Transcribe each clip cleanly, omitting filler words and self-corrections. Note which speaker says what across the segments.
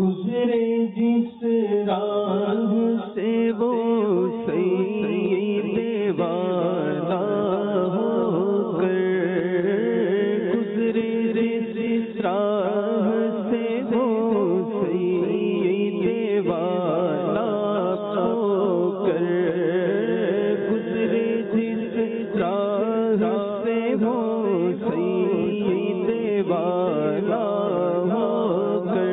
Speaker 1: گزرے جس راہ سے وہ سید والا ہو کر، گزرے جس راہ سے وہ سید والا ہو کر، گزرے جس راہ سے وہ سید والا ہو کر،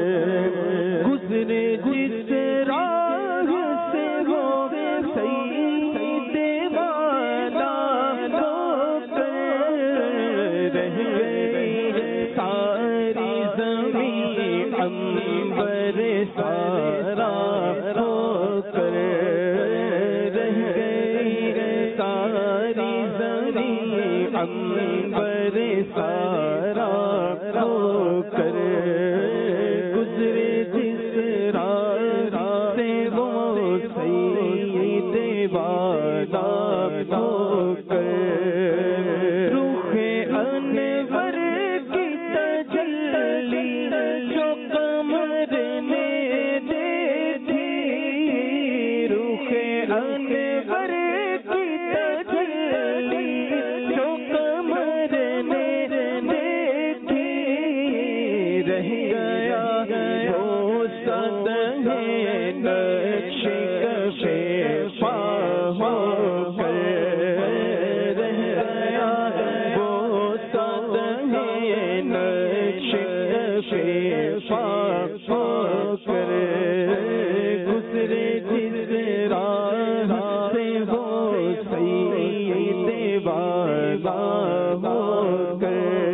Speaker 1: گزرے جس راہ سے وہ سید والا ہو کر، رہ گئی ساری زمین عنبر سارا ہو کر، رہ گئی ساری زمین عنبر سارا ہو کر، گزرے جس راہ سے وہ سید والا ہو کر، رخ انور کی تجلی جو قمر نے دیکھی، رخ انور کی تجلی جو قمر نے دیکھی، رہ گیا وہ سطح نقش کشف ہو کر، رہ گیا وہ سطح نقش کشف ہو کر، گزرے جس راہ سے وہ سید والا ہو کر،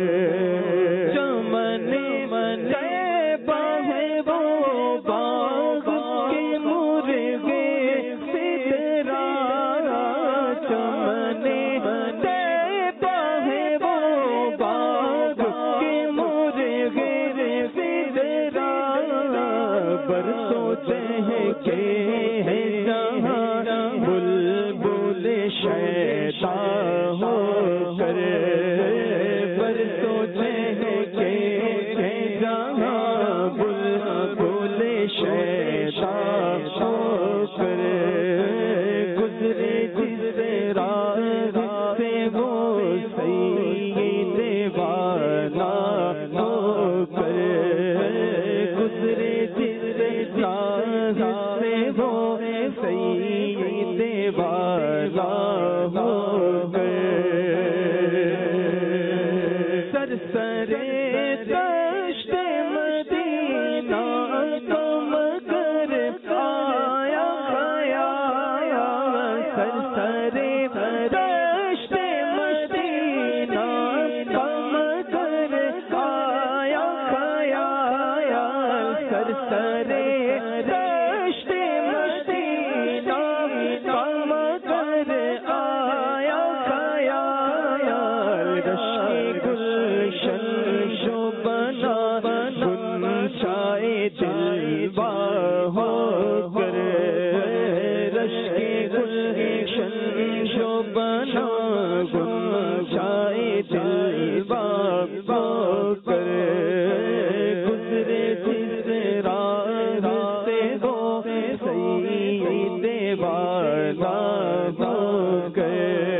Speaker 1: چمن طیبہ ہے وہ باغ کے مرغے سدرا، چمن طیبہ ہے وہ باغ کے مرغے سدرا، برسوں چہکے ہیں جہاں بلبل شیدا ہو کر، برسوں چہکے ہیں جہاں بلبل شیدا ہو کر، گزرے جس راہ سے وہ سید والا ہو کر، گزرے جس راہ سے وہ سید والا ہو کر، سرسرے دشت مدینہ کم کر آیا خیال، سرسرے دشت مدینہ کم کر آیا خیال، سرسرے دشت مدینہ کم کر آیا خیال، رشک گلشن جو بنا گنشائے دلبا ہو کر، رشک گلشن جو بنا گنشائے دلبا ہو کر، گزرے جس راہ سے وہ سید والا ہو کر،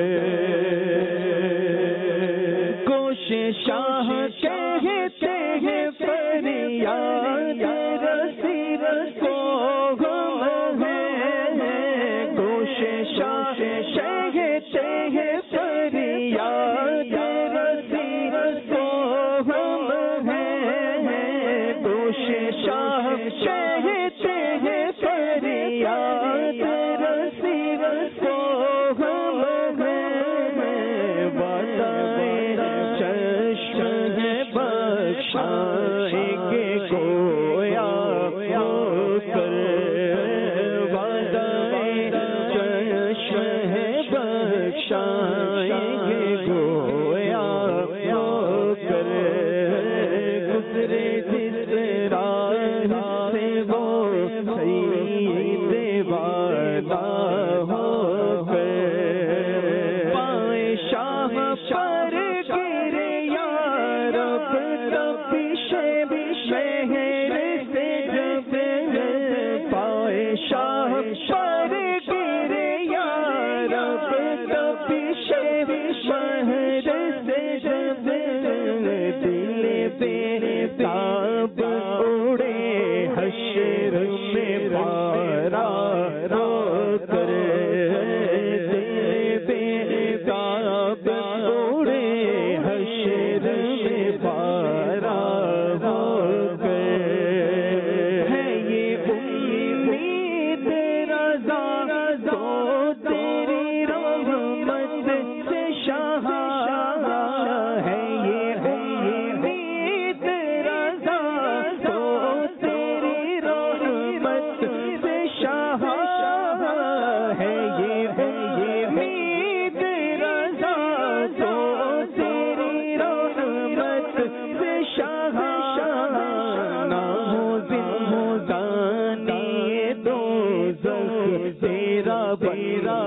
Speaker 1: گوش شاہ کہتے ہیں فریاد رسی کو غم ہے، گوش شاہ کہتے ہیں فریاد رسی کو غم ہے، گوش شاہ کہتے ہیں فریاد رسی کو غم ہے، وعدہ چشم ہے بخشائیں گے گویا ہو کر،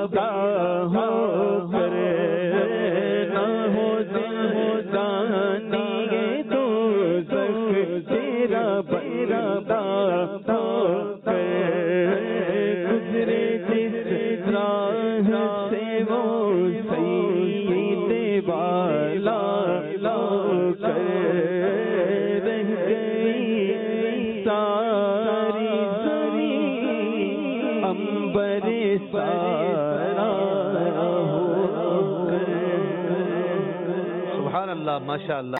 Speaker 1: زندہ ہو کر نہ ہو زندانی دوزخ تیرا بندہ ہو کر گزرے جس راہ سے وہ سید والا ہو کر رہ گئی ساری زمین عنبر سارا ہو کر.
Speaker 2: سبحان اللہ، ماشاء اللہ.